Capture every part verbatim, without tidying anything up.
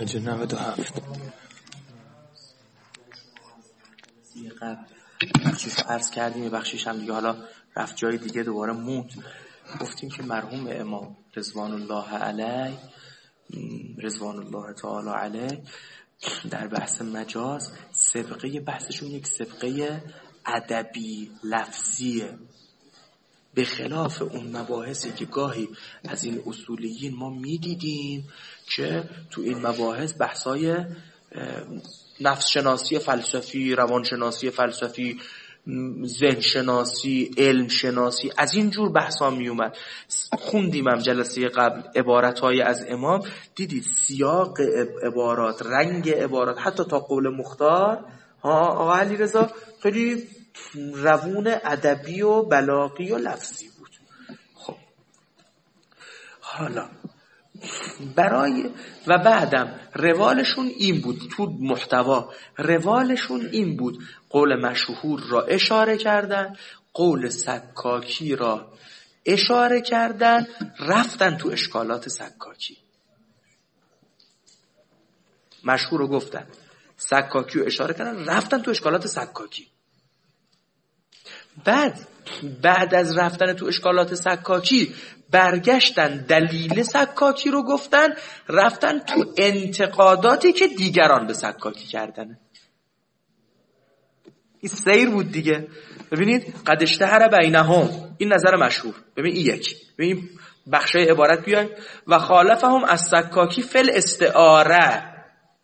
پنج نود و هفت یه قبل چیز رو عرض کردیم، یه بخشیش هم دیگه حالا رفت جای دیگه دوباره موند. گفتیم که مرحوم امام رضوان الله علیه رضوان الله تعالی علیه در بحث مجاز سبقه بحثشون یک سبقه ادبی لفظیه، به خلاف اون مباحثی که گاهی از این اصولیین ما میدیدیم که تو این مباحث بحثای نفس شناسی فلسفی، روان شناسی فلسفی، ذهن شناسی، علم شناسی، از این جور بحثا می اومد. خوندیم هم جلسه قبل عبارتهای از امام، دیدید سیاق عبارات، رنگ عبارات، حتی تا قول مختار ها آقا علیرضا خیلی روون ادبی و بلاغی و لفظی بود. خب حالا برای و بعدم روالشون این بود، تو محتوا روالشون این بود، قول مشهور را اشاره کردن، قول سکاکی را اشاره کردن، رفتن تو اشکالات سکاکی. مشهور رو گفتن، سکاکی رو اشاره کردن، رفتن تو اشکالات سکاکی. بعد بعد از رفتن تو اشکالات سکاکی برگشتن دلیل سکاکی رو گفتن، رفتن تو انتقاداتی که دیگران به سکاکی کردن. این سیر بود دیگه. ببینید قد اشتهر بینهم، این نظر مشهور. ببین این یک، ببین بخشای عبارت بیاین و خالفهم از سکاکی فل استعاره،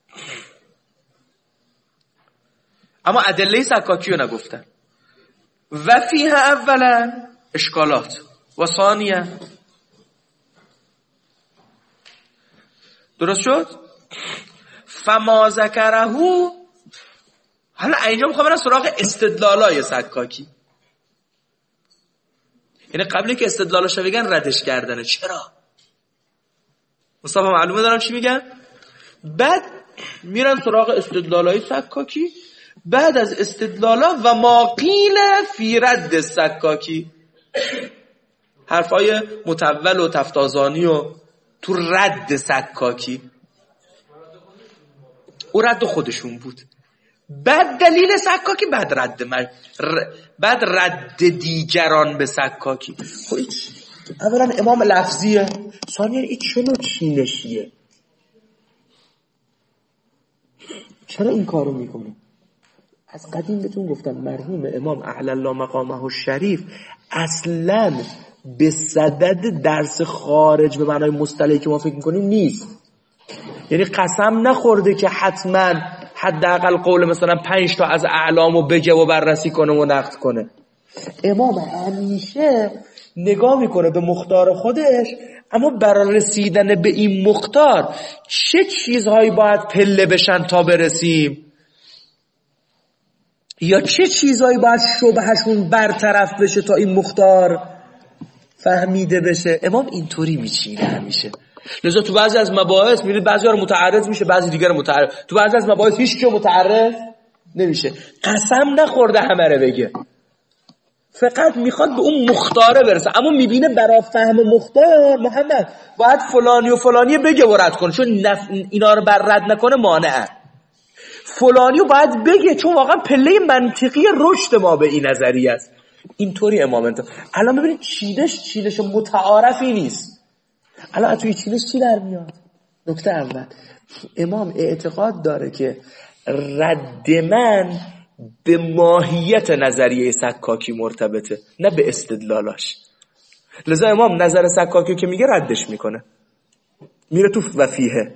اما ادله سکاکی رو نگفتن. و فیه اولا اشکالات و ثانیه، درست شد؟ فما ذکرهو. حالا اینجا میخوام برم سراغ استدلالای سکاکی، یعنی قبلی که استدلالاشو بگن ردش کردنه. چرا؟ مصطفی معلومه دارم چی میگن؟ بعد میرن سراغ استدلالای سکاکی، بعد از استدلالا و ما قیل فی رد سکاکی، حرفای متول و تفتازانی و تو رد سکاکی، او رد خودشون بود. بعد دلیل سکاکی، بعد رد من ر... بعد رد دیگران به سکاکی. خب اولا امام لفظیه، ثانیا این چنو چینشیه، چرا این کارو میکنه؟ از قدیم بهتون گفتم مرحوم امام اعلی الله مقامه الشریف اصلاً به صدد درس خارج به معنای مصطلحی که ما فکر میکنیم نیست. یعنی قسم نخورده که حتما حداقل قول مثلا پنج تا از اعلامو بگه و بررسی کنه و نقد کنه. امام همیشه نگاه میکنه به مختار خودش، اما برای رسیدن به این مختار چه چیزهایی باید پله بشن تا برسیم، یا چه چیزهایی باید شبهشون برطرف بشه تا این مختار فهمیده بشه. امام اینطوری میچینه همیشه. لذا تو بعضی از مباحث میرید بعضی ها رو متعرض میشه، بعضی دیگر رو متعرض، تو بعضی از مباحث هیچ که متعرض نمیشه. قسم نخورده همه رو بگه، فقط میخواد به اون مختاره برسه، اما میبینه برای فهم مختار محمد باید فلانی و فلانی بگه و رد کنه، چون نف... اینا رو بر رد نکنه مانعه. فلانی رو باید بگه چون واقعا پله منطقی رشد ما به این نظریه است. اینطوری امام انت الان ببینید چیدش چیدش متعارفی نیست. الان توی چیدش چی در میاد؟ نکته اول، امام اعتقاد داره که رد من به ماهیت نظریه سکاکی مرتبطه، نه به استدلالاش. لذا امام نظر سکاکی که میگه ردش میکنه، میره تو وفیه.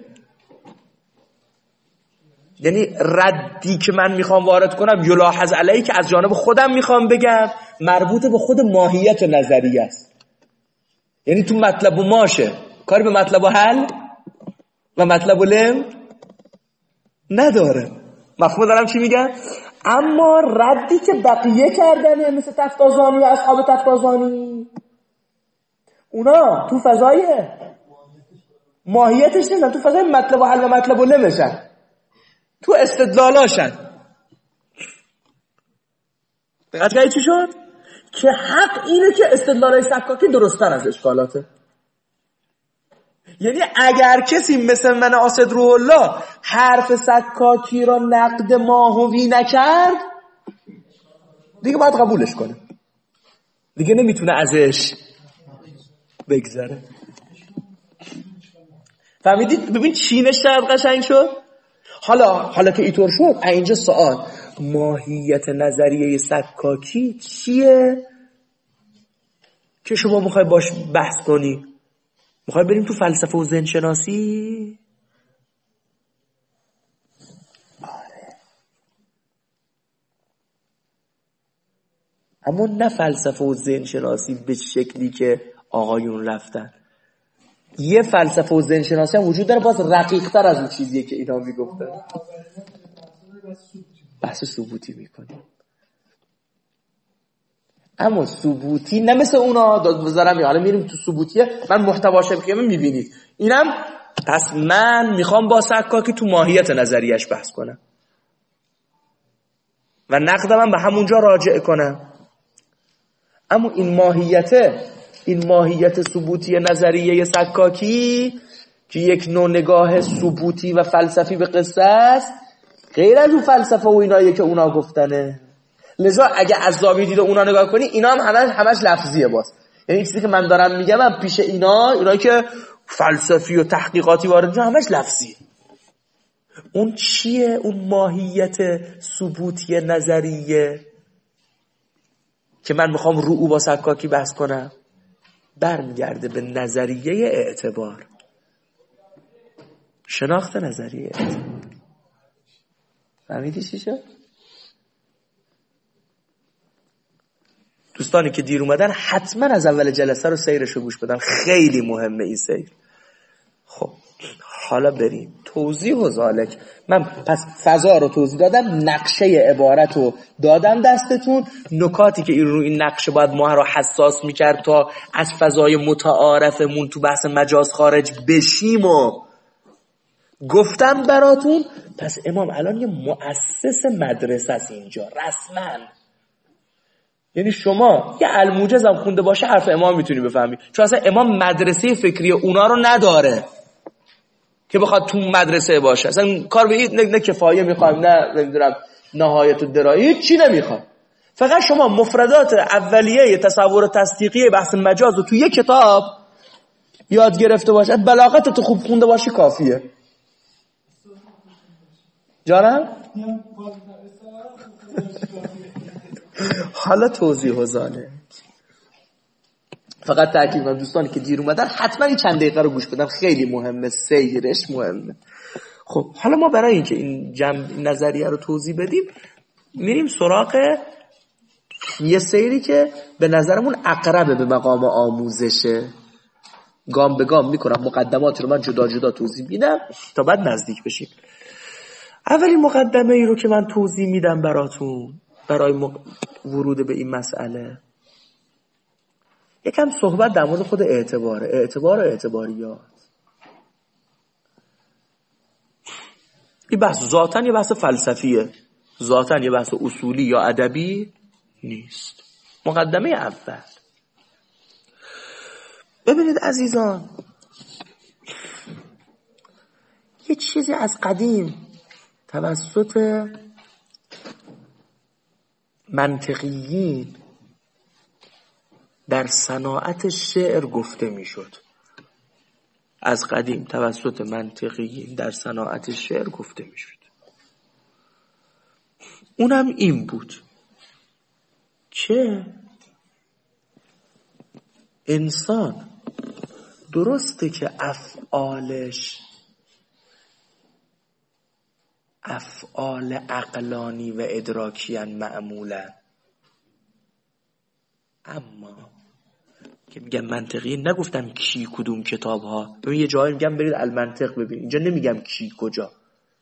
یعنی ردی که من میخوام وارد کنم یلاحظ علیه که از جانب خودم میخوام بگم مربوط به خود ماهیت نظریه است، یعنی تو مطلب و ماشه، کاری به مطلب و حل و مطلب و لم نداره. مفهوم دارم چی میگم؟ اما ردی که بقیه کردنه مثل تفتازانی و اصحاب تفتازانی، اونا تو فضای ماهیتش نیستن، تو فضای مطلب و حل و مطلب و لمشن، تو استدلالاشن. دقت کردید چی شد؟ که حق اینه که استدلالای سکاکی درستن از اشکالاته. یعنی اگر کسی مثل من اسد روح الله حرف سکاکی را نقد ماهوی نکرد دیگه باید قبولش کنه، دیگه نمیتونه ازش بگذره. فهمیدید؟ ببین چینش چقدر قشنگ شد. حالا حالا که اینطور شد اینجا سوال ماهیت نظریه سکاکی چیه که شما میخوای باش بحث کنی؟ میخوای بریم تو فلسفه و ذهن شناسی؟ آره. اما نه فلسفه و ذهن شناسی به شکلی که آقایون رفتن. یه فلسفه و ذهن شناسی هم وجود داره باز رقیق‌تر از اون چیزیه که اینا میگفتن. بحث ثبوتی میکنیم. اما ثبوتی نه مثل اونا داد بذارم، حالا میریم تو ثبوتیه من محتواش میگم میبینید. اینم پس من میخوام با سکاکی تو ماهیت نظریش بحث کنم و نقدم به همونجا راجع کنم. اما این ماهیته این ماهیت ثبوتی نظریه سکاکی که یک نوع نگاه ثبوتی و فلسفی به قصه است غیر از اون فلسفه و اینایی که اونا گفتنه. لذا اگه از زاویه دید اونا نگاه کنی اینا هم همش همش لفظیه باز. یعنی چیزی که من دارم میگم هم پیش اینا اینایی که فلسفی و تحقیقاتی وارد همش لفظیه. اون چیه؟ اون ماهیت ثبوتی نظریه که من میخوام رو او با سکاکی بحث کنم برمیگرده به نظریه اعتبار، شناخت نظریه اعتبار. فهمیدی چی شد؟ دوستانی که دیر اومدن حتما از اول جلسه رو سیرشو گوش بدن، خیلی مهمه این سیر. خب حالا بریم توضیح و ذالک. من پس فضا رو توضیح دادم، نقشه عبارت رو دادم دستتون، نکاتی که این رو این نقشه باید ما رو حساس میکرد تا از فضای متعارفمون تو بحث مجاز خارج بشیم و گفتم براتون. پس امام الان یه مؤسس مدرسه است اینجا رسما. یعنی شما یه الموجز هم خونده باشه حرف امام میتونی بفهمی، چون اصلا امام مدرسه فکری اونا رو نداره که بخواد تو مدرسه باشه. اصلا کار به این نه, نه کفایه میخوایم نه نمیدونم نهایت الدرایه چی نمیخواد. فقط شما مفردات اولیه تصور تصدیقی بحث مجاز رو تو یک کتاب یاد گرفته باشه، بلاغت تو خوب خونده باشی کافیه. جانم؟ حالا توضیح و ذالک. فقط تاکید کنم دوستانی که دیر اومدن حتما این چند دقیقه رو گوش بدن، خیلی مهمه، سیرش مهمه. خب حالا ما برای اینکه این جنب نظریه رو توضیح بدیم میریم سراغ یه سیری که به نظرمون اقربه به مقام آموزشه. گام به گام میکنم، مقدمات رو من جدا جدا توضیح میدم تا بعد نزدیک بشیم. اولین مقدمه ای رو که من توضیح میدم براتون برای مق... ورود به این مسئله، یکم صحبت در مورد خود اعتباره. اعتبار و اعتباریات این بحث ذاتاً یه بحث فلسفیه، ذاتاً یه بحث اصولی یا ادبی نیست. مقدمه اول، ببینید عزیزان، یه چیزی از قدیم توسط منطقیین در صناعت شعر گفته میشد. از قدیم توسط منطقیین در صناعت شعر گفته میشد. اونم این بود که انسان درسته که افعالش افعال عقلانی و ادراکیان معمولا، اما که میگم منطقی نگفتم کی کدوم کتاب ها. ببین یه جایی میگم برید المنطق ببین، اینجا نمیگم کی کجا.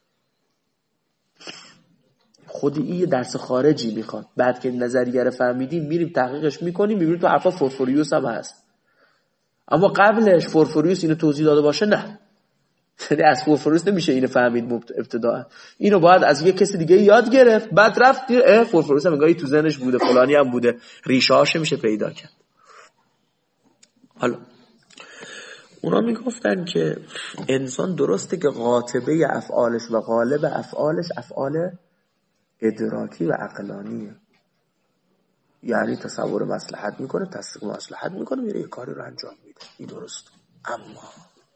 خودی این یه درس خارجی میخواد. بعد که نظریه رو فهمیدیم میریم تحقیقش میکنیم میبینیم تو حرفا فورفوریوس هم هست، اما قبلش فورفوریوس اینو توضیح داده باشه نه. یعنی از فورفوریوس نمیشه اینو فهمید ابتداء، اینو باید از یه کسی دیگه یاد گرفت، بعد رفت اه فورفوریوس هم انگاری تو ذهنش بوده، فلانی هم بوده، ریشه هاش میشه پیدا کرد. حالا اونا میگفتن که انسان درسته که قاطبه افعالش و غالب افعالش افعال ادراکی و عقلانیه، یعنی تصور مصلحت میکنه، تصدیق مصلحت میکنه، میره یه کاری رو انجام میده، این درست. اما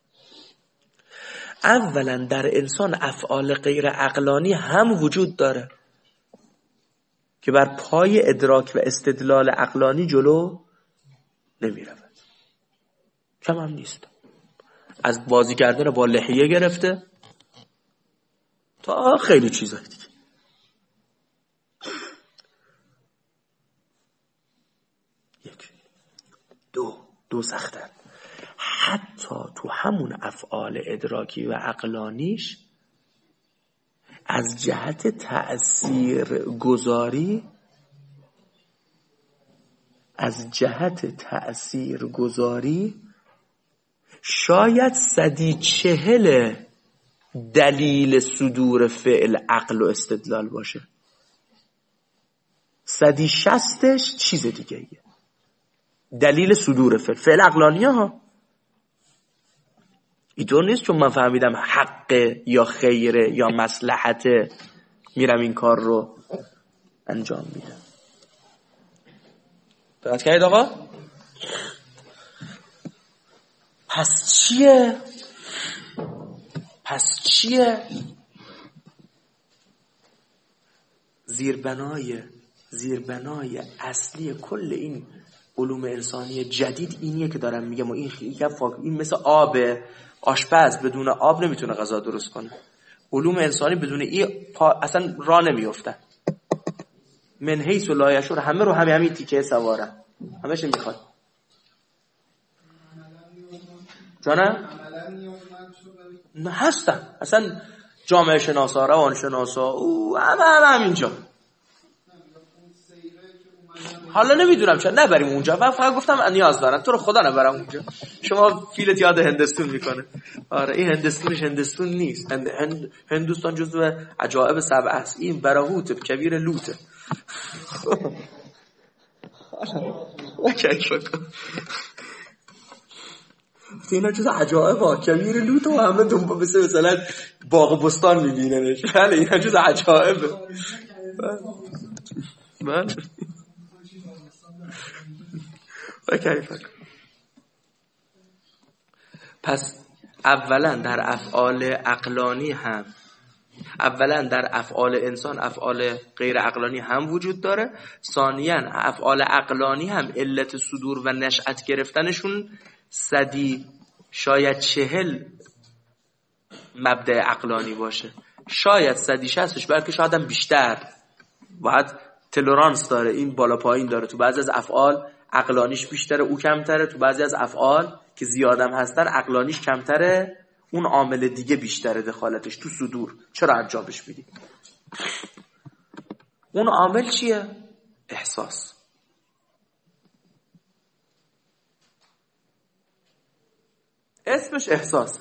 اولا در انسان افعال غیر عقلانی هم وجود داره که بر پای ادراک و استدلال عقلانی جلو نمیرود، کم هم نیست. از بازی کردن با لحیه گرفته تا خیلی چیزای دیگه. یک دو دو سختن. حتی تو همون افعال ادراکی و عقلانیش از جهت تأثیر گذاری از جهت تأثیر گذاری شاید صدی چهل دلیل صدور فعل عقل و استدلال باشه، صدی شستش چیز دیگه ایه. دلیل صدور فعل فعل عقلانیه ها، اینطور نیست چون من فهمیدم حقه یا خیره یا مصلحته میرم این کار رو انجام میدم. دقت کردید آقا؟ پس چیه؟ پس چیه؟ زیربنای زیربنای اصلی کل این علوم انسانی جدید اینیه که دارم میگم. و این خیلی فاک... این مثل آبه. آشپز بدون آب نمیتونه غذا درست کنه. علوم انسانی بدون این پا... اصلا راه نمیفته. من حیث و لایشور همه رو همه همین تیکه سواره، همه‌ش میخواد. جانه؟ نه هستن اصلا جامعه شناسا، روان شناسا، او همه همه همینجا. حالا نمیدونم چرا نبریم اونجا، من فقط گفتم نیاز دارم. تو رو خدا نبرم اونجا، شما فیلت یاد هندستون میکنه. آره این هندستونش هندستون نیست. هند... هند... هندوستان جزو عجائب سبع است. این براهوت کبیر لوته. اوکی شکر. اینا جزو عجائب ها کبیر لوته و همه دنبا مثل مثلا باغ بستان میبیننش. بله اینا جزو عجائبه. بله پس اولا در افعال عقلانی هم اولا در افعال انسان افعال غیر عقلانی هم وجود داره. ثانیاً افعال عقلانی هم علت صدور و نشأت گرفتنشون صدی شاید چهل مبدأ عقلانی باشه، شاید صدی شصتش، بلکه شاید هم بیشتر. باید تلرانس داره، این بالا پایین داره. تو بعضی از افعال عقلانیش بیشتره، او کمتره. تو بعضی از افعال که زیادم هستن عقلانیش کمتره، اون عامل دیگه بیشتره دخالتش تو صدور. چرا انجامش میدی؟ اون عامل چیه؟ احساس. اسمش احساس.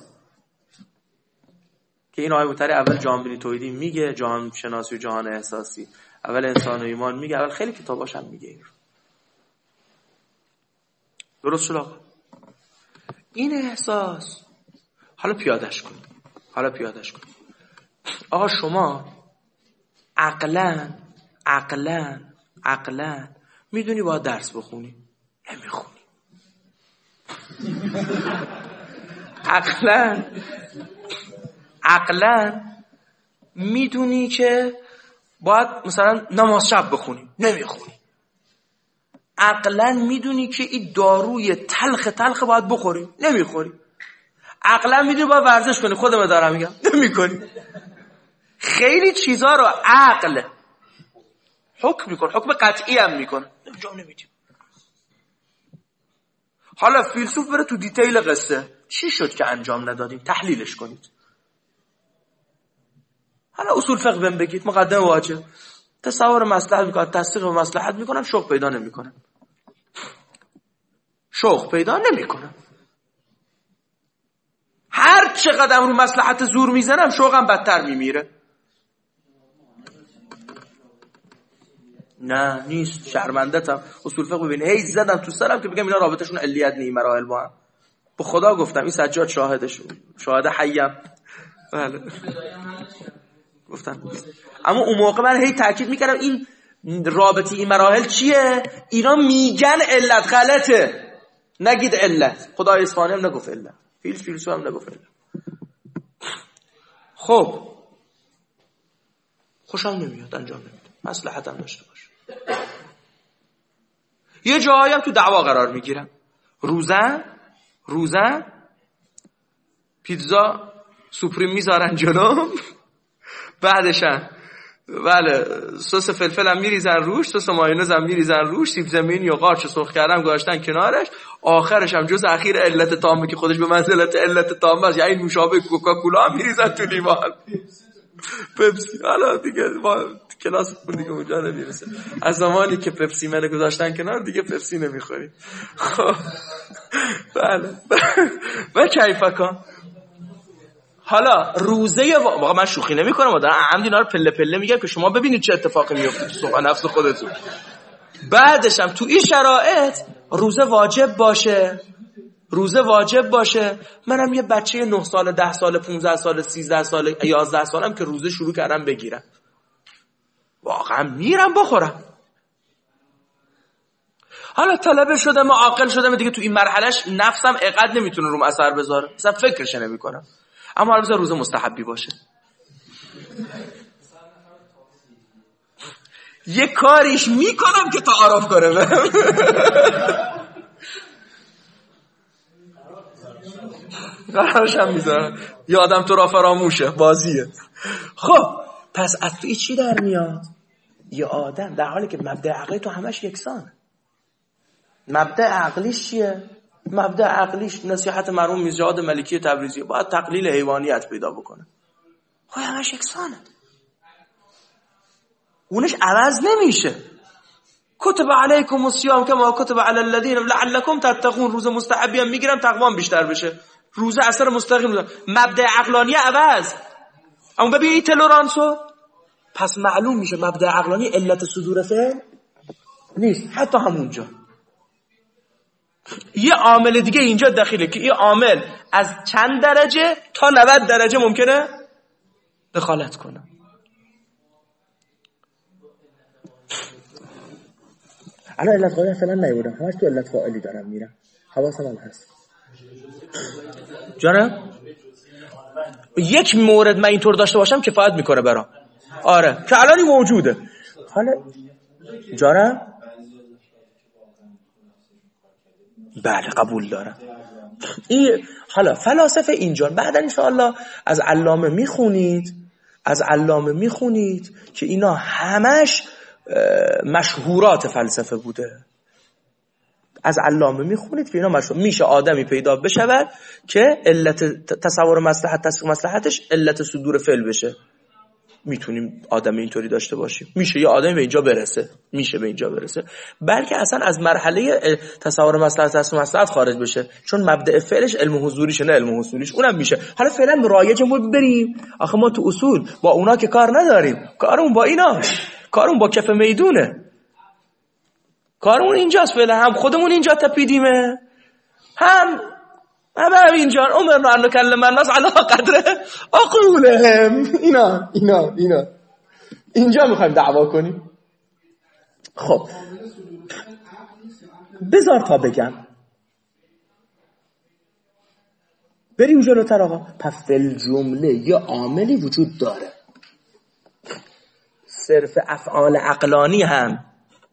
که این آیه متری اول جهان بینی توحیدی میگه، جهان شناسی و جهان احساسی. اول انسان و ایمان میگه، اول خیلی کتاباش هم میگه این رو. درست شد آقا؟ این احساس حالا پیادش کن. حالا پیادش کن. آقا شما عقلاً عقلاً عقلاً میدونی باید درس بخونی، نمیخونی. عقلاً عقلاً میدونی که باید مثلا نماز شب بخونی، نمیخونی. عقلاً میدونی که این داروی تلخ تلخ باید بخوری، نمیخوری. عقلاً میدونی باید ورزش کنی، خودم دارم میگم، نمیکنی. خیلی چیزا رو عقل حکم میکنه، حکم قطعی هم میکنه، انجام نمیدی. حالا فیلسوف بره تو دیتیل قصه، چی شد که انجام ندادیم؟ تحلیلش کنید. حالا اصول فقه بهم بگید، مقدمه واجب، تصور مصلحت میکنن، تصدیق مصلحت میکنن، شوق پیدا نمیکنن. شوق پیدا نمیکنن. هر چقدر رو مصلحت زور میزنم شوقم بدتر میمیره. نه نیست، شرمندتم. اصول فقه ببین هی زدم تو سرم که بگم اینا رابطشون علیت نی مراحل با هم. به خدا گفتم این سجاد شاهدشون، شاهد حیم. بله گفتم. اما اون موقع من هی تاکید میکردم این رابطه این مراحل چیه؟ اینا میگن علت، غلطه. نگید علت. خدای اصفهانی هم نگفت علت، فیلس فیلسوف هم نگفت علت. خب خوشم نمیاد، انجام نمیده، مصلحت هم داشته باشه. یه جایی هم تو دعوا قرار میگیرم. روزن روزن پیتزا سوپریم میذارن جلوم، بعدشن بله سس فلفل هم میریزن روش، سس مایونز هم میریزن روش، سیب زمینی و قارچ سرخ کردم گذاشتن کنارش، آخرش هم جز اخیر علت تامه که خودش به منزلت علت تامه است، یعنی نوشابه کوکاکولا هم میریزن تو لیوان. پپسی حالا دیگه ما کلاس بود دیگه اونجا نمیرسه. از زمانی که پپسی منو گذاشتن کنار دیگه پپسی نمیخوریم. خب بله و کیفکان. حالا روزه واقعا من شوخی نمی کنم، دارم عمد اینا رو پله پله میگم که شما ببینید چه اتفاقی میفته تو سوق نفس خودتون. بعدش هم تو این شرایط روزه واجب باشه، روزه واجب باشه. منم یه بچه نه ساله، ده ساله، پانزده ساله، سیزده ساله، یازده سالم که روزه شروع کردم بگیرم، واقعا میرم بخورم. حالا طلبه شدم، عاقل شدم دیگه، تو این مرحلهش نفسم اقد نمیتونه روم اثر بذاره، اصلا فکرش نمیکنم. اما حالا بذار روزه مستحبی باشه. یه کاریش میکنم که تعارف کنه بهم. قرارشم میذارم یادم تو را فراموشه، بازیه. خب پس از توی چی در میاد؟ یه آدم در حالی که مبدأ عقلی تو همش یکسانه. مبدأ عقلیش چیه؟ مبدأ عقلیش نصیحت مرحوم میرجواد ملکی تبریزی، باید تقلیل حیوانیت پیدا بکنه. خب همش یکسانه، اونش عوض نمیشه. کتب علیکم الصیام کما کتب علی الذین لعلکم تتقون. روزه مستحبی هم میگیرم تقوام بیشتر بشه. روزه اثر مستقیم داره. مبدأ عقلانی عوض. اما ببین این تلورانسو، پس معلوم میشه مبدأ عقلانی علت صدور فعل نیست. حتی همونجا یه عامل دیگه اینجا دخیله که این عامل از چند درجه تا نود درجه ممکنه دخالت کنه. الان علت قاعده فعلا نیوردم، همش تو علت فاعلی دارم میرم، حواسم هم هست. جانم یک مورد من اینطور داشته باشم کفایت میکنه برام. آره که الان موجوده. حالا جانم بله قبول دارم. این حالا فلاسفه اینجا بعدا ان شاء الله از علامه میخونید، از علامه میخونید که اینا همش مشهورات فلسفه بوده. از علامه میخونید که اینا مشهور. میشه آدمی پیدا بشود که علت تصور مصلحت تصور مصلحتش علت صدور فعل بشه. میتونیم آدم اینطوری داشته باشیم. میشه یه آدمی به اینجا برسه، میشه به اینجا برسه، بلکه اصلا از مرحله تصور مصلحت تصور مصلحت خارج بشه، چون مبدأ فعلش علم حضوریشه نه علم حصولیش. اونم میشه. حالا فعلا رایجمون بریم. آخه ما تو اصول با اونا که کار نداریم، کارمون با اینا، کارمون با کف میدونه، کارمون اینجاست. فعلا هم خودمون اینجا تپیدیمه، هم همه هم اینجا عمرنا ان نکلم الناس علی قدر عقولهم. اینا اینا اینا اینجا میخوایم دعوا کنیم. خب بذار تا بگم، بریم جلوتر آقا. پس فل جمله یا عاملی وجود داره. صرف افعال عقلانی هم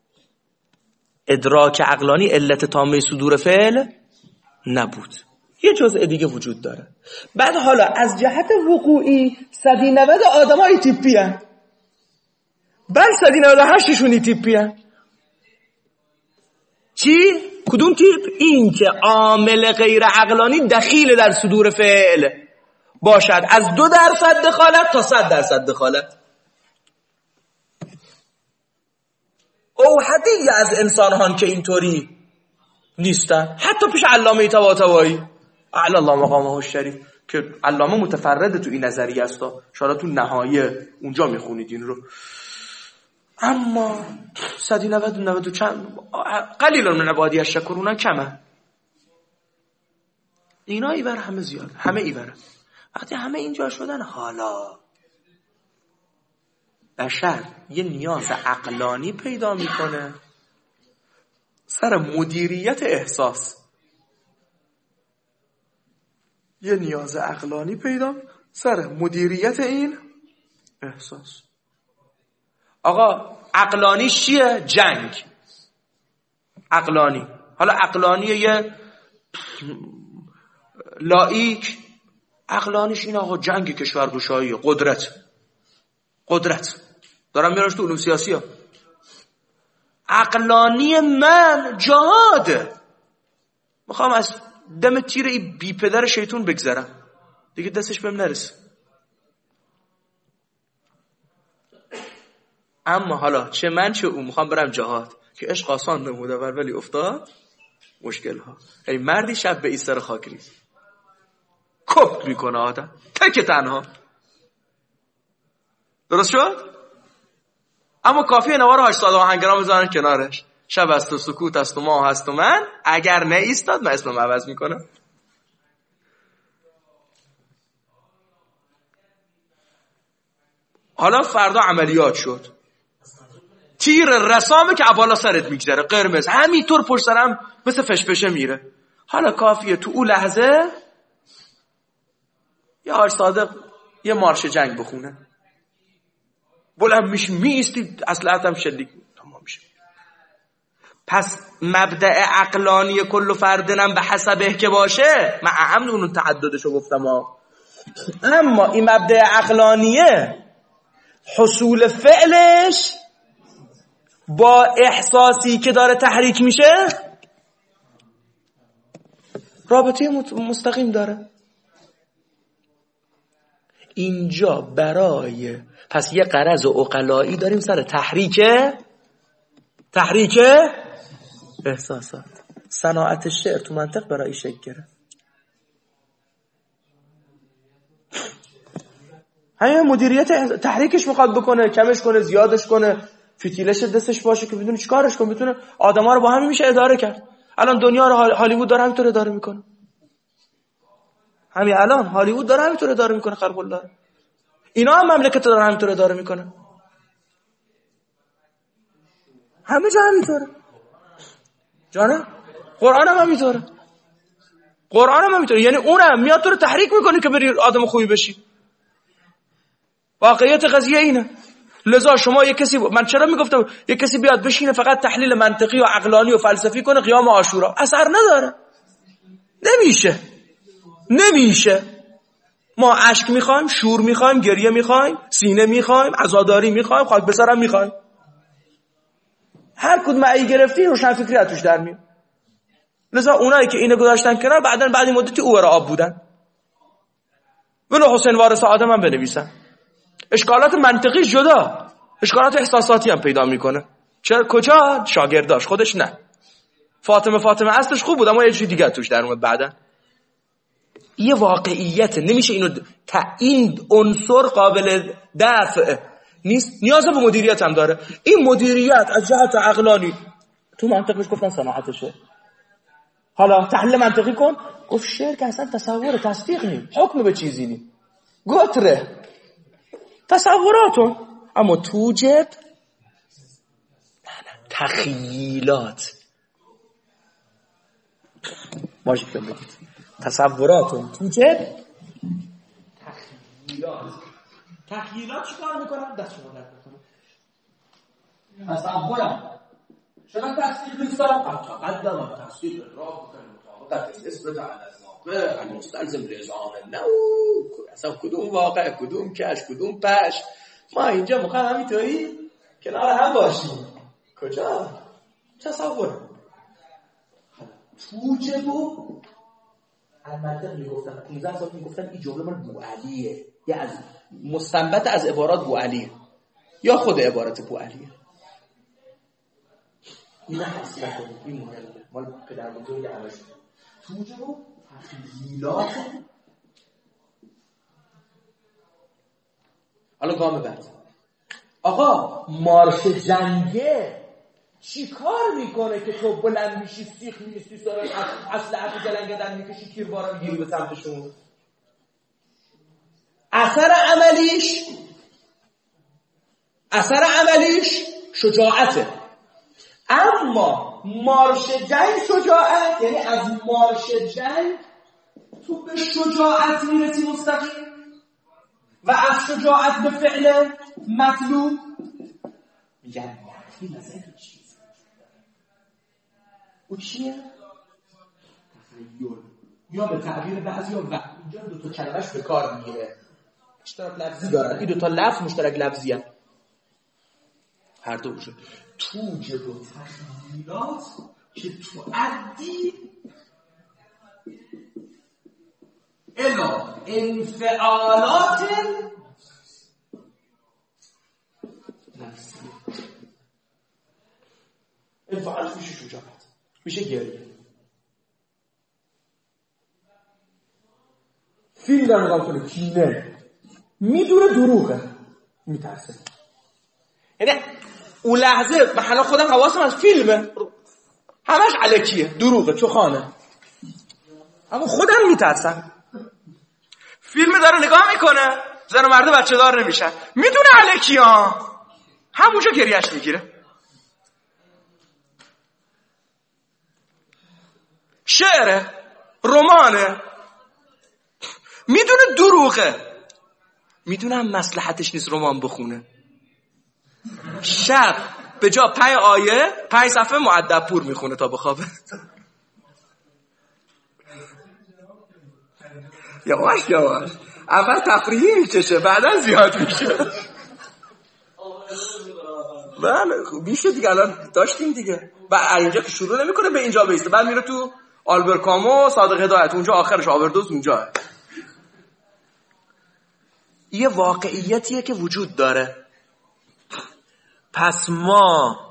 ادراک عقلانی علت تامه صدور فعل نبود. یه جزء دیگه وجود داره. بعد حالا از جهت وقوعی صدی نود آدم های تیپی هن، بعد صدی نود هشتشونی تیپی هن. چی؟ کدوم تیپ؟ این که عامل غیر عقلانی دخیل در صدور فعل باشد، از دو درصد دخالت تا صد درصد دخالت. او حدی از انسان هان که اینطوری نیستن. حتی پیش علامه طباطبایی اعلی الله مقامه الشریف که علامه متفرد تو این نظریه است، شاید تو نهایه اونجا میخونید این رو. اما صدی نود و نود و چند قلیل من عبادی الشکور، اونها کمه. اینا ایور همه زیاد، همه ایوره. وقتی همه اینجا شدن، حالا بشر یه نیاز عقلانی پیدا میکنه سر مدیریت احساس. یه نیاز عقلانی پیدا سر مدیریت این احساس. آقا عقلانی چیه؟ جنگ. عقلانی. حالا عقلانی یه لایک، عقلانیش این آقا جنگ کشورگشایی، قدرت. قدرت دارم میارمش تو علوم سیاسی ها. عقلانی من جهاده، میخوام از دم تیر ای بی پدر شیطون بگذرم، دیگه دستش بهم نرسه. اما حالا چه من چه او میخوام برم جهاد که عشق آسان نموده ولی افتاد مشکل ها. یعنی مردی شب به ایستر خاک ریز کپ میکنه آدم تک تنها. درست شد؟ اما کافیه نوار هشتاد آهنگرام بزنن کنارش، شب است و سکوت است و ماه است و من، اگر نه ایستاد من اسمم عوض میکنم. حالا فردا عملیات شد، تیر رسامه که بالا سرت میگذره قرمز، همینطور پشت سرم مثل فشفشه میره. حالا کافیه تو اون لحظه یه حاج صادق یه مارش جنگ بخونه، بلند میشه میستی اسلحه‌ام شلیک تمام میشه. پس مبدأ عقلانی کل فردنم به حسبه که باشه، من اهم اون تعددشو گفتم ها. اما این مبدأ عقلانیه حصول فعلش با احساسی که داره تحریک میشه رابطه مستقیم داره. اینجا برای پس یه غرض عقلایی داریم سر تحریک تحریک احساسات. صناعت شعر تو منطق برای شکل گرفت. همین مدیریت تحریکش میخواد بکنه، کمش کنه، زیادش کنه، فتیلش دستش باشه که بدونه چیکارش کنه، بتونه آدما رو با هم میشه اداره کرد. الان دنیا رو هالیوود داره همینطور اداره میکنه. همین الان هالیوود داره همینطور اداره میکنه، خلق الله. اینا هم مملکت داره همینطور اداره میکنه. همه جا همینطوره. جانم قرآن هم همینطوره. قرآن هم همینطوره. یعنی اونم میاد تو رو تحریک میکنه که بری آدم خوبی بشی. واقعیت قضیه اینه. لذا شما یک کسی، من چرا میگفتم یک کسی بیاد بشینه فقط تحلیل منطقی و عقلانی و فلسفی کنه قیام عاشورا، اثر نداره. نمیشه. نمیشه. ما اشک میخوایم، شور میخوایم، گریه میخوایم، سینه میخوایم، عزاداری میخوایم، خاک بسرم میخوایم. هر کدوم ای گرفتی روشن فکری از توش در میاد. لذا اونایی که اینو گذاشتن کنار بعداً بعد مدتی او را آب بودن. ولو حسین وارث آدم هم بنویسن. اشکالات منطقی جدا، اشکالات احساساتی هم پیدا میکنه. چرا؟ کجا؟ شاگرداش، خودش نه. فاطمه فاطمه اصلش خوب بود اما یه چیز دیگه توش در اومد بعداً. یه واقعیت نمیشه اینو این عنصر قابل دفع نیست، نیاز به مدیریت هم داره. این مدیریت از جهت عقلانی تو منطقش گفتن صناعتشه. حالا تحلیل منطقی کن، گفت شعر که اصلا تصور تصدیق نی، حکم به چیزی نی، گتره تصوراتون، اما توجب تخیلات. ماجی که بگید تصوراتون توجب تخیلات. تخیلات چی کار میکنن؟ دست شما درد میکنن. تصورم چرا تصدیق نیستم؟ قدم تصدیق را بکنم مطابقت نسبت علی الواقع المستلزم لزام نو. اصلا کدوم واقع، کدوم کش، کدوم پش؟ ما اینجا میخوایم همینطوری کنار هم باشیم. کجا؟ تصور توجبو المنطق میگفتن پانزده سال میگفتن این جمله مال بوعلیه، یا از مستنبط از عبارات بوعلیه یا خود عبارت بوعلیه. این حسیت این مهمه مال پدر بزرگ همش توجب و تخیلات. حالا گام بعد آقا مارش جنگه چی کار میکنه که تو بلند میشی سیخ میریسی سر اسلحه جلنگدن میکشی کیر بارا میگیری به سمتشون؟ اثر عملیش اثر عملیش شجاعته. اما مارش جنگ شجاعت، یعنی از مارش جنگ تو به شجاعت میرسی مستقیم و از شجاعت به فعل مطلوب. میگن این مثلا این چیز او چیه؟ تخیل. یا به تعبیر بعضی ها و اینجا دو تا کلمش به کار میگیره، اشتراک لفظی دارن، این دو تا لفظ مشترک لفظی هم هر دو وجود توجب و تخیلات که تؤدی الا انفعالات نفسی. انفعالات میشه شجاعت، میشه گریه. فیلم در نگاه کنه کینه، میدونه دروغه، میترسه. یعنی اون لحظه من خودم حواسم از فیلمه، همش الکیه، دروغه، چوخانه، اما خودم میترسم. فیلم داره نگاه میکنه، زن و مرد بچه دار نمیشن، میدونه الکیه ها، همونجا گریهش میگیره. شعره، رمانه، میدونه دروغه، میدونه هم مصلحتش نیست رمان بخونه. شب به جا پنج آیه پنج صفحه مؤدب پور میخونه تا بخوابه. یواش یواش، اول تفریحی میکشه بعدا زیاد میشه. بله خب میشه دیگه، الان داشتیم دیگه. بعد اینجا که شروع نمیکنه به اینجا بیسته، بعد میره تو آلبر کامو، صادق هدایت، اونجا آخرش آوردوز اونجا. یه واقعیتیه که وجود داره. پس ما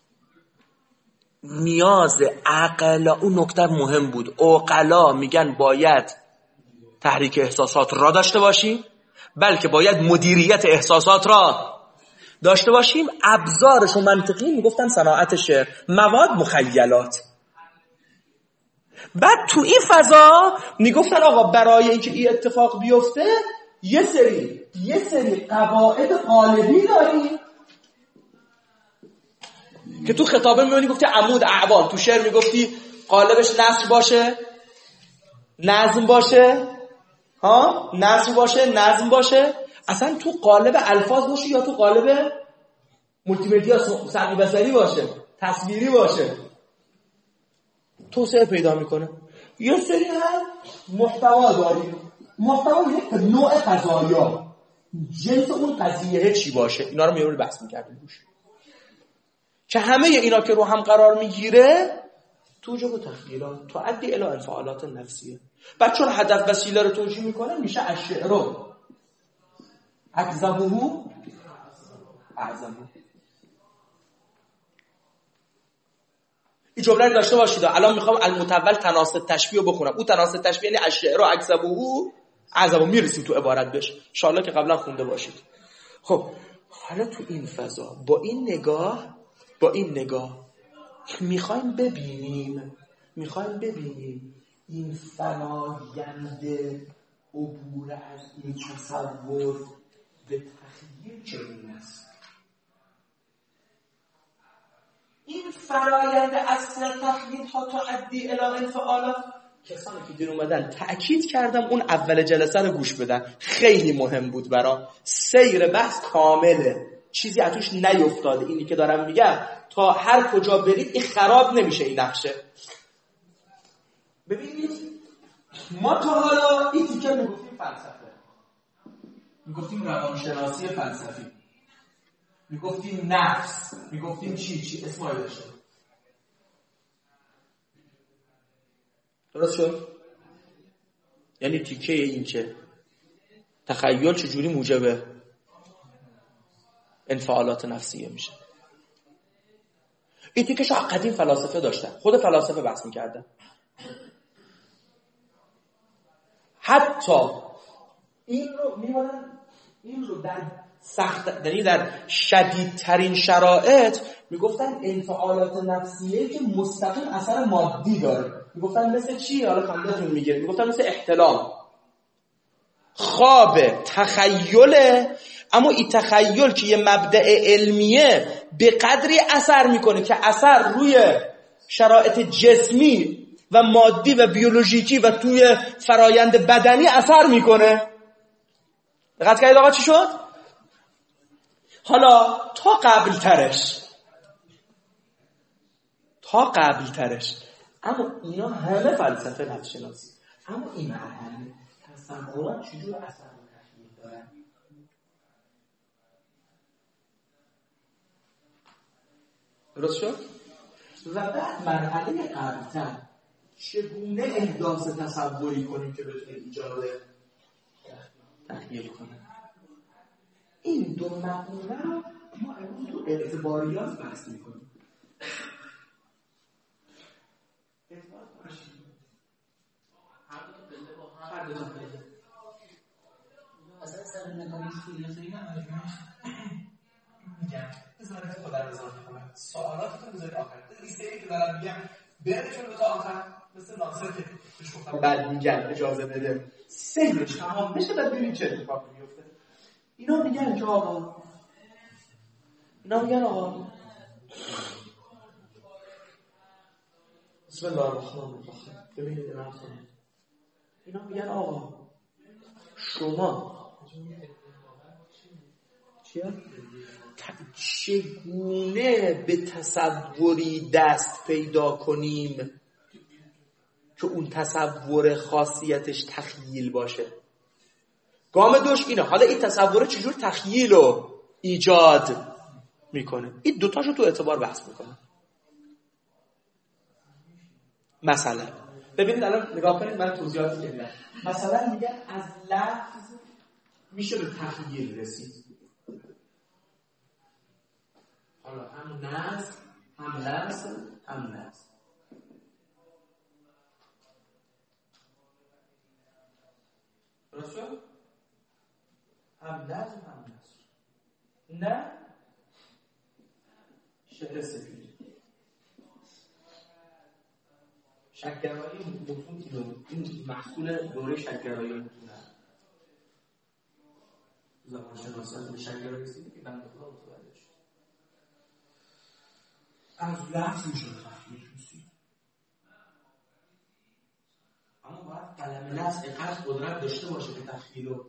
نیاز عقلا، اون نکته مهم بود، عقلا میگن باید تحریک احساسات را داشته باشیم، بلکه باید مدیریت احساسات را داشته باشیم. ابزارش و منطقی میگفتن صناعت شعر، مواد مخیلات. بعد تو این فضا میگفتن آقا برای اینکه این اتفاق بیفته یه سری یه سری قواعد قالبی داریم که تو خطابه میبینی گفتی عمود اعوان، تو شعر میگفتی قالبش نثر باشه، نظم باشه، ها نثر باشه، نظم باشه، اصلا تو قالب الفاظ باشه یا تو قالب مولتی مدیا سمعی بصری باشه، تصویری باشه، توسعه پیدا میکنه. یه سری هم محتوا داریم، محتوا یک نوع قضایا، جنس اون قضیه چی باشه، اینا رو میبینیم بحث میکردیم روش، که همه اینا که رو هم قرار میگیره توجب و تخیلات تؤدی الی انفعالات نفسیه. بعد چون هدف وسیله رو توجیه میکنه میشه الشعر اکذبه اعظمه. این جمله رو داشته باشید. الان میخوام المتول تناسب تشبیه رو بخونم. اون تناسب تشبیه یعنی الشعر اکذبه اعظمه. میرسیم تو عبارت بهش ان شاء الله که قبلا خونده باشید. خب حالا تو این فضا با این نگاه با این نگاه میخوایم ببینیم میخوایم ببینیم این فرایند عبور از این تصور به تخیل چگونه است. این فرایند اصل تخیل ها تؤدی الی انفعالات. کسانی که دیر اومدن تأکید کردم اون اول جلسه رو گوش بدن، خیلی مهم بود برام. سیر بحث کامله، چیزی از توش نیفتاده. اینی که دارم میگم تا هر کجا برید این خراب نمیشه این نقشه. ببینید ما تا حالا این تیکه میگفتیم فلسفه، میگفتیم روانشناسی فلسفی، میگفتیم نفس، میگفتیم چی چی اسمایی داشته. درست شد؟ یعنی تیکه این که تخیل چجوری موجب انفعالات نفسیه میشه. این تیکه شو قدیم فلاسفه داشتن، خود فلاسفه بحث میکردن. حتی این رو میمونن این رو در سخت، یعنی در شدیدترین شرایط میگفتن انفعالات نفسیه که مستقیم اثر مادی داره. میگفتن مثل چی؟ حالا خندتون میگیره. میگفتن مثل احتلام، خواب، تخیله، اما این تخیل که یه مبدأ علمیه به قدری اثر میکنه که اثر روی شرایط جسمی و مادی و بیولوژیکی و توی فرایند بدنی اثر میکنه. دقت کردید آقا چی شد؟ حالا تا قبل ترش تا قبل ترش اما اینا همه فلسفه نفس شناسی، اما این مرحله تصورات چجور اثر و تخیل دارن؟ درست شد؟ و بعد مرحله قبل‌تر چگونه احداث تصوری کنیم که بتونه ایجاد تخیل کنه. این دو مقوله رو ما امروز تو اعتباریات بحث میکنیم. اعتبار باشیم هر دو تا پله با هر دو تا پله اصلا سر مکانیستی یا سری نه میگم بذارید خدا رو بذارید کنم سوالاتتون بذارید آخر لیسته ای که دارم میگم برنشون تا آخر مثل ناصر که بهش گفتم بعد میگن اجازه بده سیرش تمام بشه بعد ببینید چه اتفاقی میفته. اینا میگن که آقا اینا میگن آقا بسم الله الرحمن الرحیم ببینید نفتون اینا میگن آقا شما چیه؟ چگونه به تصوری دست پیدا کنیم که اون تصور خاصیتش تخیل باشه؟ گام دوش اینه. حالا این تصور چجور تخیل رو ایجاد میکنه؟ این دوتاشو تو اعتبار بحث میکنه. مثلا ببینید الان نگاه کنید، من توضیحاتی که میدم. مثلا میگن از لفظ میشه به تخیل رسید. حالا هم نظم هم لفظ هم نظم. درست شد؟ هم نظم هم نظم. نه شعر سفید شکرایی متون این محصول دوره شکرایی متونه زمان شناسیات به شکرایی رسیده که بنده خدا متوجه شد. از لفظ میشه تخیل رسید، اما باید قلم لفظ اینقدر قدرت داشته باشه که تخیل رو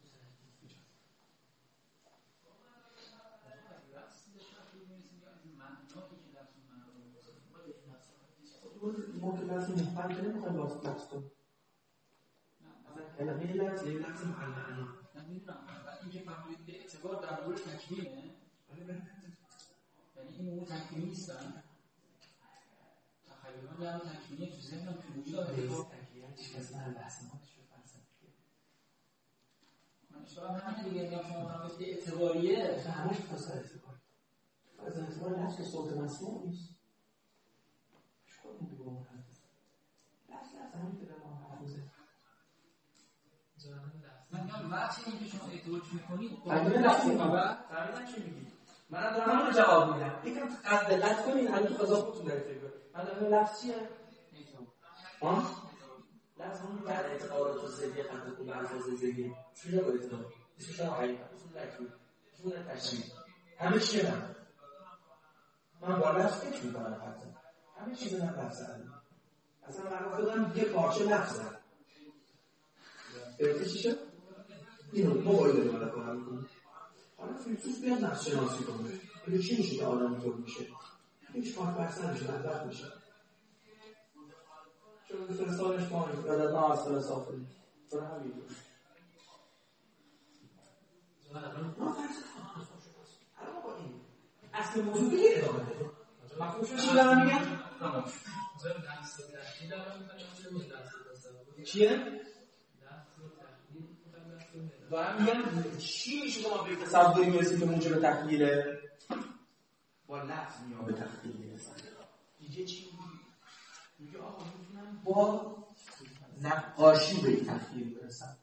ما که لفظ مختلف نمیخوایم باز بحث کنیم. مثلا کلمه لفظ یه لفظ معنی نمیدونم این که فهمید به اعتبار در مورد تکمیله، یعنی این اون تکمیل نیستن تخیلان یا تکمیلی تو ذهن هم که وجود داره تکمیل هیچ کس نه بحث ما شو فلسفه من اشتباه همین دیگه میگم شما فهمید به اعتباریه همش فلسفه اعتبار از اعتبار لفظ که صوت مسموع نیست. من میگم وقتی این که شما اعتبار میکنید فهمیدن لفظی میگم فهمیدن چی میگید؟ من دارم همون جواب میدم. یکم از دقت کنین همین تو قضا خودتون دارید فکر کنید. من دارم لفظ چیه؟ ها؟ لفظ همون در اعتبارات و ذهنی خندتون به الفاظ ذهنی چی رو باید دارم؟ اسمش هم حقیقت اصول لکوی اصول تشریح همه چیه من من با لفظ فکر میکنم حتی همه چیز من لفظ هم اصلا من خودم یه پارچه لفظ هم ارتی چی شد؟ اینو موبایل رو باید کنم میکنم. حالا فیلسوف بیاد نفس شناسی کنه بگه چی میشه که آدم اینطور میشه؟ هیچ کار بحث نمیشه، بدبخت میشه. چون فرستانش پایین بدت نه از فلسفه برای همین دور ما الان با این اصل موضوع دیگه ادامه بده. مفهوم شد چی دارم میگم؟ تمام چیه؟ دارم میگم چی میشه ما به تصوری میرسیم که موجب تخیله؟ با لفظ میام به تخیل میرسم. دیگه چی میگه؟ آقا میتونم با نقاشی به تخیل برسم،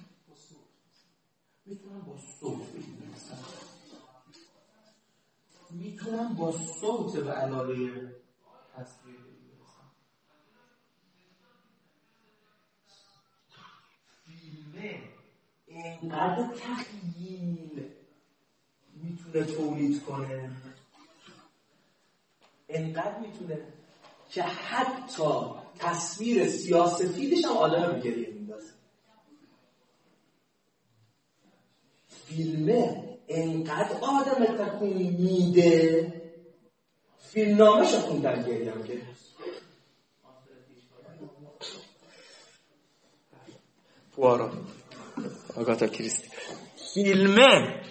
میتونم با صوت به این برسم، میتونم با صوت به علاوه تصویر برسم. فیلمه اینقدر تخیل میتونه تولید کنه، اینقدر میتونه که حتی تصویر سیاه‌سفیدش هم آدم گریه میندازه. فیلمه اینقدر آدم تکون میده، فیلمنامه‌ش خوندن گریه هم گریه. پوارا آگاتا کریستی. فیلمه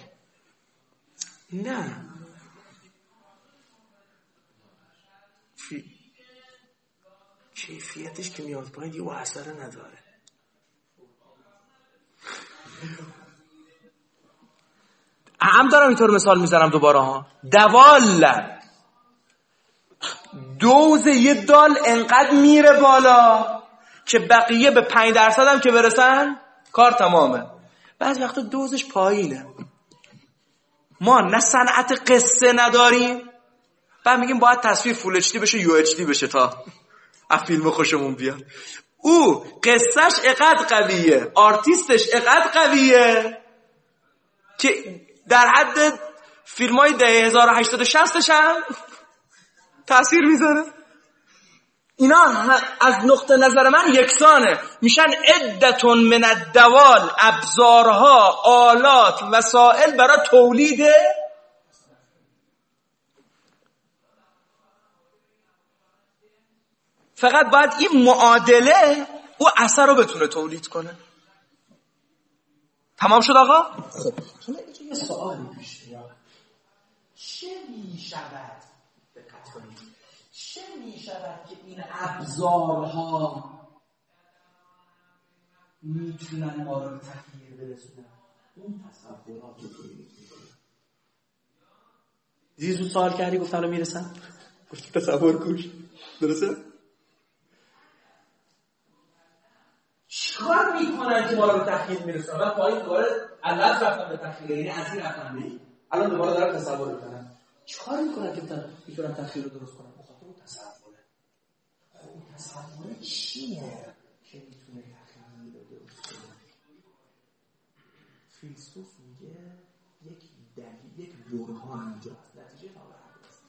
نه فی... کیفیتش که میاد پایین یه اثر نداره. هم دارم اینطور مثال میزنم دوباره ها. دوال دوز یه دال انقدر میره بالا که بقیه به پنج درصد هم که برسن کار تمامه. بعضی وقتا دوزش پایینه. ما نه صنعت قصه نداریم، بعد میگیم باید تصویر فول اچ دی بشه یو اچ دی بشه تا از فیلم خوشمون بیاد. او قصهش اقدر قویه، آرتیستش اقدر قویه که در حد فیلم های ده هزار و هشتصد و شصت هم تأثیر میذاره. اینا از نقطه نظر من یکسانه، میشن عدتون من الدوال، ابزارها، آلات، وسائل برای تولید فقط باید این معادله او اثر رو بتونه تولید کنه. تمام شد آقا؟ خب حالا اینجا یه سوالی پیش میاد. چه میشود دقت کنید چه میشود که این ابزارها میتونن ما رو به تغییر برسونن؟ اون تصورات رو تولید میکنن. دیدی زود سوال کردی گفتن رو میرسن؟ گفتی تصور کوش درسته؟ چیکار میکنن که ما رو به تخیل میرسونن؟ من پایین دوباره علت رفتم به تخیل، یعنی از این رفتم به این، الان دوباره دارم تصور میکنم. چیکار میکنن که میتونن تخیل رو درست کنن؟ بخاطر اون تصوره. خب اون تصوره چیه که میتونه تخیل رو درست کنه؟ فیلسوف میگه یک دلیل، یک برهان اینجاست، نتیجه نابرد است.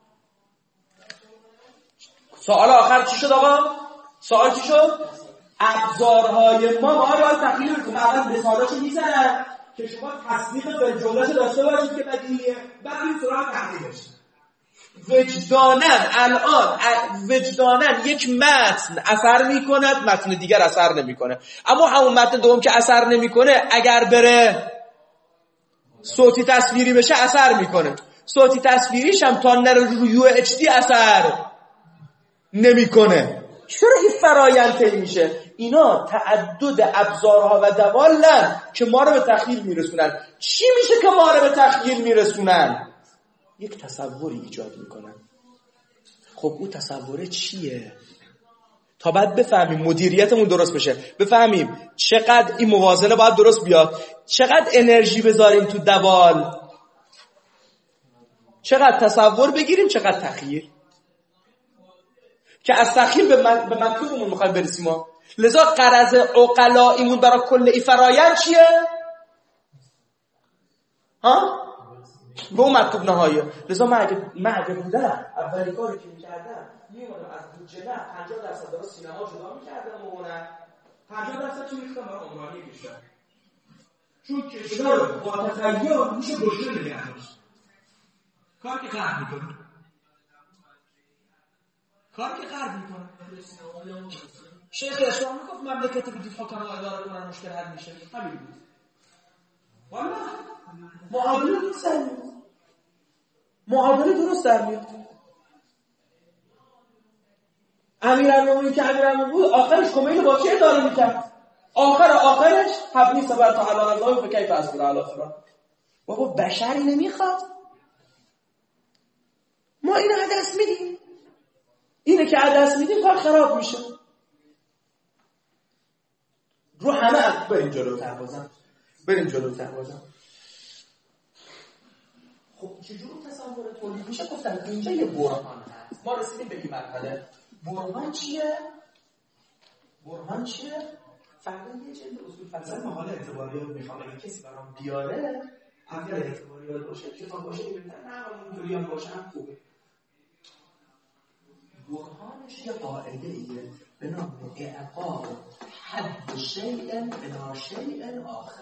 سوال آخر چی شد آقا؟ سوال چی شد؟ ابزارهای ما ما باید تخیل بکنیم. اول مثالاشو میزنم که شما تصدیق به جملهشو داشته باشید که بدیهیه، بعد این سراغ تحلیلش. وجدانن الان وجدانن یک متن اثر میکند، متن دیگر اثر نمیکنه، اما همون متن دوم که اثر نمیکنه اگر بره صوتی تصویری بشه اثر میکنه. صوتی تصویریش هم تا نره روی یو اچ دی اثر نمیکنه. چرا این فرایند طی میشه؟ اینا تعدد ابزارها و دوالن که ما رو به تخیل میرسونن. چی میشه که ما رو به تخیل میرسونن؟ یک تصوری ایجاد میکنن. خب اون تصوره چیه؟ تا بعد بفهمیم مدیریتمون درست بشه، بفهمیم چقدر این موازنه باید درست بیاد، چقدر انرژی بذاریم تو دوال، چقدر تصور بگیریم، چقدر تخیل، که از تخیل به, من... به مطلوبمون میخوایم برسیم ما. لذا غرض عقلاییمون برای کل این فرایند چیه؟ ها؟ به اون مطلوب نهاییه. لذا من اگه, من اگه بودم اولی کاری که میکردم میمونم از بودجه نه پنجاه درصد برای سینما جدا میکردم و نه پنجاه درصد چی میخوام برای عمرانی کشور، چون کشور با تخیل میشه گوشه نگه داشت. کار که قهر میکنه کار که قهر میکنه شیخ اسلام میگفت مملکتی که دیدها کنه اداره کنن مشکل حل میشه. همین بود والا معادله درست در میاد، معادله درست در میاد. امیرالمومنین که امیرالمومنین بود آخرش خمینی با چه اداره میکرد؟ آخر آخرش حبنی صبر تا علا رضای فکیف اصبر علی آخرا. بابا بشری نمیخواد، ما اینو دست میدیم، اینه که دست میدیم کار خراب میشه. رو همه بریم جلوتر بازم بریم جلوتر بازم. خب خب چجور تصور تولید میشه؟ گفتم اینجا یه برهان هست. ما رسیدیم به این مرحله. برهان چیه؟ برهان چیه؟ فردا یه جلد اصول فلسفه مقاله اعتباریات میخوام اگه کسی برام بیاره، اگر اعتباریات باشه کتاب باشه ببینن نه اینجوری هم باشه هم خوبه. برهانش یه قاعده ایه به نام اعقاب حد شیء بنا شیء آخر.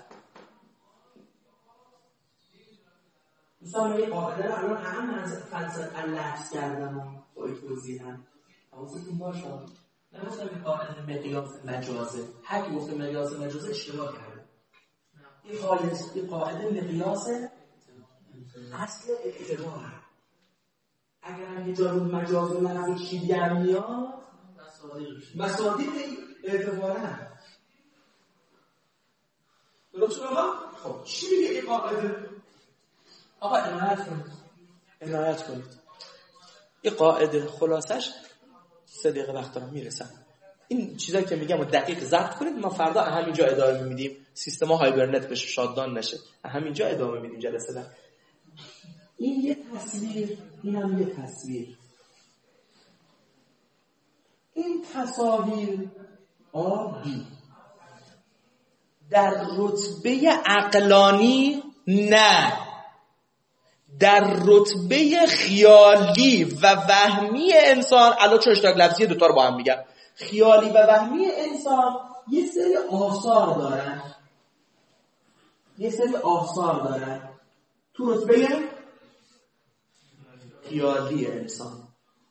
دوستان یه قاعده رو الان هم از فلسفه لفظ کردم و باید توضیحم حواستون باشه. نمی‌گفتم این قاعده مقیاس مجازه. هر کی گفته مقیاس مجازه اشتباه کرده. این قاعده این قاعده مقیاس اصل اعتبار. اگر هم یه جا رو مجاز و لفظ چیزی هم میاد مصادیق اعتباره هست. درست شد آقا؟ خب چی میگه این قاعده؟ آقا عنایت کنید عنایت کنید این قاعده خلاصش سه دقیقه وقت دارم میرسم. این چیزایی که میگم رو دقیق ضبط کنید. ما فردا همینجا ادامه میدیم. سیستم هایبرنت بشه شاددان نشه. همینجا ادامه میدیم جلسه در. این یه تصویر، این هم یه تصویر. این تصاویر آبی در رتبه عقلانی نه، در رتبه خیالی و وهمی انسان. الان چون اشتراک لفظی دوتا رو با هم میگم، خیالی و وهمی انسان یه سری آثار دارن، یه سری آثار دارن تو رتبه خیالی انسان.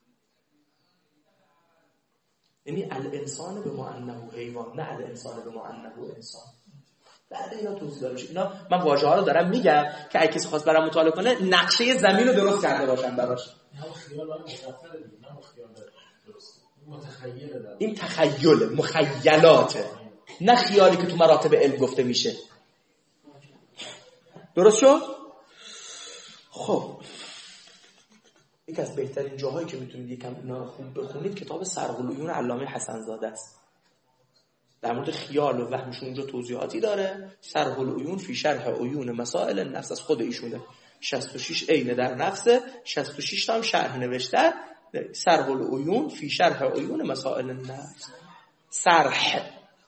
یعنی الانسان به معنه حیوان، نه الانسان به معنه انسان. بعد اینا توضیح داده میشه. اینا من واژه ها رو دارم میگم که اگه کسی خواست برام مطالعه کنه نقشه زمین رو درست کرده باشن براش. نه خیال ولی مشخصه دیگه، نه خیال درست. متخیله داره. این تخیل، مخیلاته، نه خیالی که تو مراتب علم گفته میشه. درست شد؟ خب یکی از بهترین جاهایی که میتونید یکم اینا خوب بخونید کتاب سرق‌العیون علامه حسن زاده است. در مورد خیال و وهمشون اونجا توضیحاتی داره. سرق‌العیون فی شرح عیون مسائل النفس از خود ایشونه. شصت و شش عین در نفسه، شصت و شش تا هم شرح نوشته. سرق‌العیون فی شرح عیون مسائل النفس. سرح.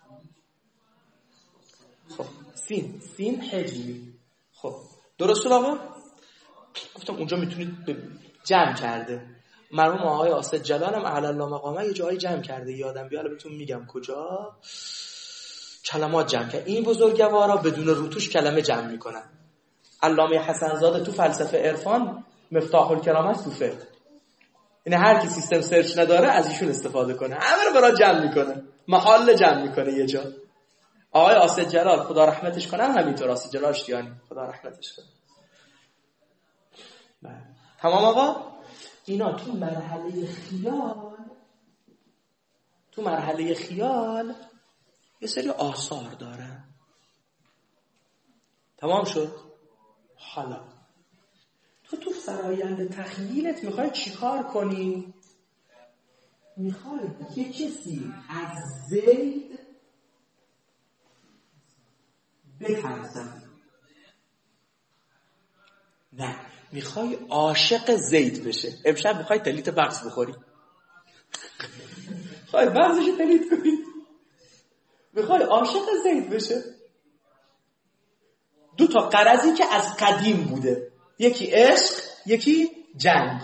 خب سین سین حجمی. خب درست شد آقا؟ گفتم اونجا میتونید جمع کرده. مرحوم آقای آسد جلال هم اعلی الله مقامه یه جایی جمع کرده، یادم بیاد بهتون میگم کجا. کلمات جمع کرد. این بزرگوارا بدون روتوش کلمه جمع میکنن. علامه حسن زاده تو فلسفه عرفان مفتاح الکرامت تو فقه. یعنی هر کی سیستم سرچ نداره از ایشون استفاده کنه. همه رو برای جمع میکنه. محال جمع میکنه یه جا. آقای آسد جلال خدا رحمتش کنه همینطور. آسد جلال اشتیانی خدا رحمتش کنه. تمام آقا؟ اینا تو مرحله خیال تو مرحله خیال یه سری آثار دارن. تمام شد؟ حالا تو تو فرایند تخیلت میخوای چیکار کنی؟ میخوای یه کسی از زید بترسن. نه، میخوای عاشق زید بشه. امشب میخوای تلیت بغز بخوری، میخوای بغزش تلیت کنی، میخوای عاشق زید بشه. دو تا غرضی که از قدیم بوده، یکی عشق یکی جنگ.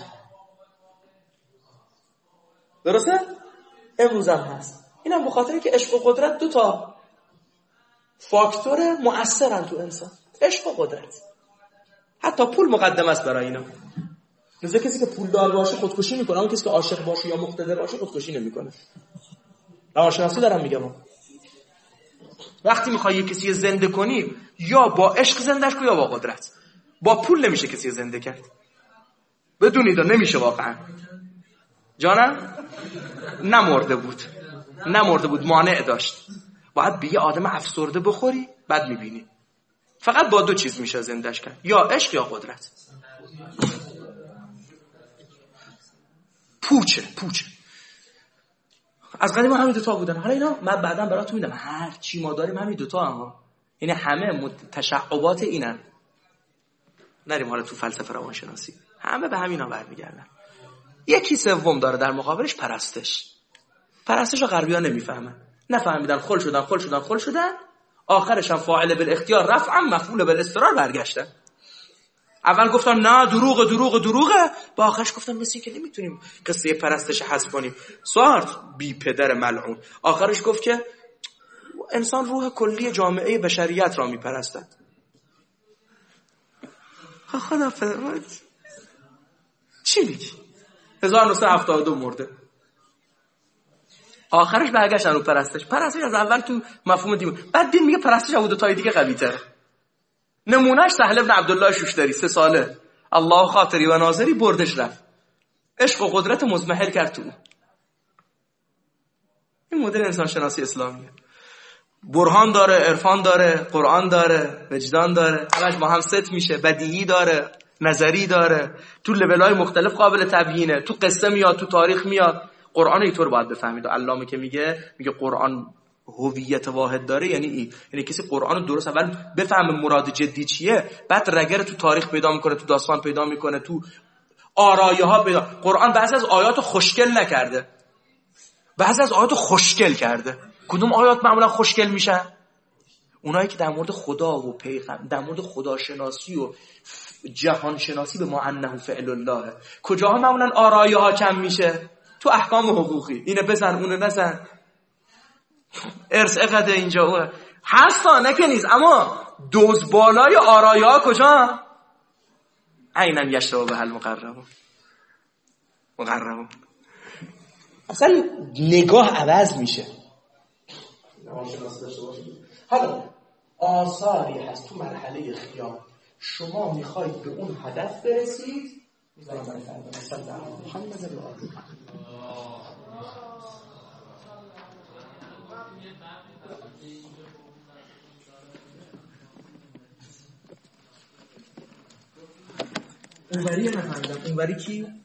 درسته؟ امروز هم هست. اینم به خاطری که عشق و قدرت دو تا فاکتور مؤثرن تو انسان. عشق و قدرت. حتی پول مقدم است برای اینا. لذا کسی که پولدار باشه خودکشی میکنه، اون کسی که عاشق باشه یا مقتدر باشه خودکشی نمیکنه. روانشناسی دارم میگم. وقتی میخوای یه کسی زنده کنی یا با عشق زندهش کن یا با قدرت. با پول نمیشه کسی زنده کرد. بدونید نمیشه واقعا. جانم نمرده بود. نمرده بود مانع داشت. باید به یه آدم افسرده بخوری بعد میبینی. فقط با دو چیز میشه زندهش کرد، یا عشق یا قدرت. پوچه پوچه از قدیم همین دوتا بودن. حالا اینا من بعداً براتون میدم هر چی ما داریم همین دوتا هم ها. یعنی همه تشعبات اینن. نریم حالا تو فلسفه روانشناسی، همه به همینا برمیگردن. یکی سوم داره در مقابلش پرستش. پرستش رو غربی‌ها نمیفهمن، نفهمیدن، خل شدن خل شدن خل شدن آخرش هم فاعل بالاختیار رفعا مفعول بالاضطرار برگشتن. اول گفتن نه دروغ دروغ دروغه، با آخرش گفتن مثل که نمیتونیم قصه پرستش حذف کنیم. سارت بی پدر ملعون آخرش گفت که انسان روح کلی جامعه بشریت را میپرستد. خدا فرمود چی میگی؟ هزار و نهصد و هفتاد و دو مرده. آخرش برگشتن رو پرستش. پرستش از اول تو مفهوم دین، بعد دین میگه پرستش از دو تای دیگه قوی تره. نمونهش سهل بن عبدالله شوشتری سه ساله الله خاطری و ناظری بردش رفت، عشق و قدرت مزمحل کرد تو. این مدل انسان شناسی اسلامیه. برهان داره، عرفان داره، قرآن داره، وجدان داره، همش با هم ست میشه، بدیهی داره، نظری داره، تو لول‌های مختلف قابل تبیینه، تو قصه میاد، تو تاریخ میاد. قرآن اینطور باید بفهمید. علامه که میگه میگه قرآن هویت واحد داره، یعنی این، یعنی کسی قرآن رو درست اول بفهمه مراد جدی چیه، بعد رگر تو تاریخ پیدا میکنه، تو داستان پیدا میکنه، تو آرایه ها پیدا. قرآن بعضی از آیات خوشگل نکرده، بعضی از آیات خوشگل کرده. کدوم آیات معمولا خوشگل میشن؟ اونایی که در مورد خدا و پیغمبر، در مورد خداشناسی و جهان شناسی به ما انه فعل الله. کجاها معمولا آرایه ها کم میشه؟ تو احکام حقوقی، اینه بزن اونه نزن، ارث اقده اینجا اوه هستا نکه نیست. اما دوز بالای آرایه ها کجا؟ اینم یشتبه به حل مقربون مقربون. اصلا نگاه عوض میشه. حالا آثاری هست تو مرحله خیال، شما میخواید به اون هدف برسید، میذارم برای فردا مثلا در محمد الله اونوری نفهمیدم. اونوری کی؟